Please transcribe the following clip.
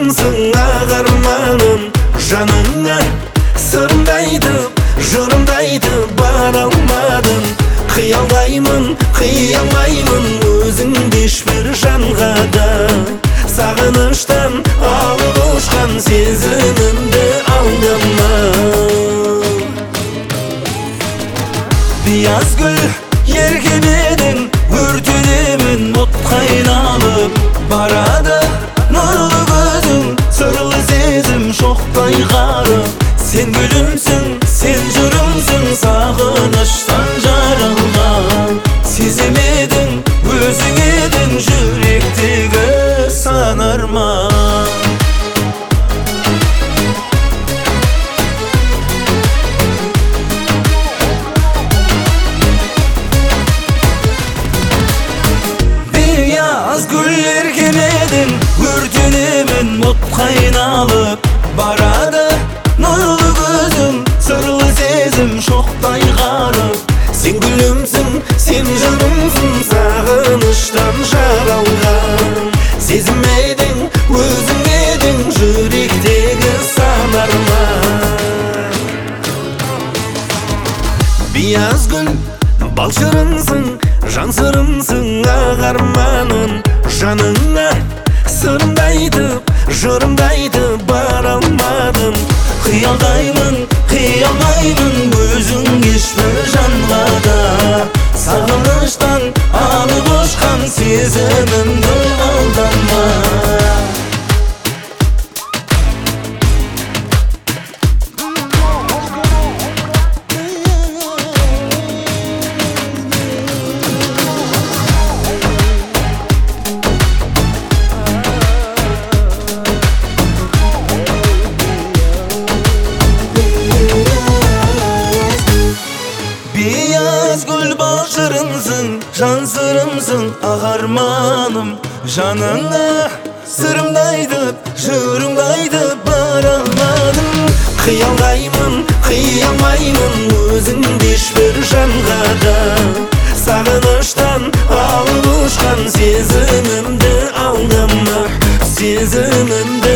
Balçırımsın ağarmanım Жаныңа сырымды айтып, жырымды айтып бара алмадым. Қиялмаймын өзіңді ешбір жанға да. Сағыныштан алып ұшқан сезімімді алдама. Бияз гүл еркеледің, өртенемін отқа айналып. Барады нұрлы көзің, сырлы сезім шоқтай қарып. Сен гүлімсің, сен жырымсың, сағыныштан жаралған. Сеземедің, өзің едің жүректегі сан арман. Beyaz güller keledin, örtünemin otqa ayналып. Barады nurlu gözüm, sırlı sezim şoqтай қарып. Sen gülümsün, sen жырымсың, сағыныштан жаралған. Сезімедің, өзің едің жүректегі сан арман. Beyaz gül, balçırımsың, жан сырымсың, ағарманым. Жаныңа сырымды айтып, жырымды айтып бара алмадым. Қиялмаймын өзің ешбір жанға да. Сағыныштан алып ұшқан сезімімді алдама. Beyaz gül balçırımsın, жан сырымсың, ағарманым. Жаныңа сырымды айтып, жырымды айтып бара алмадым. Қиялмаймын өзіңді ешбір жанға да. Сағыныштан алып ұшқан сезімімді алдама. Сезімімді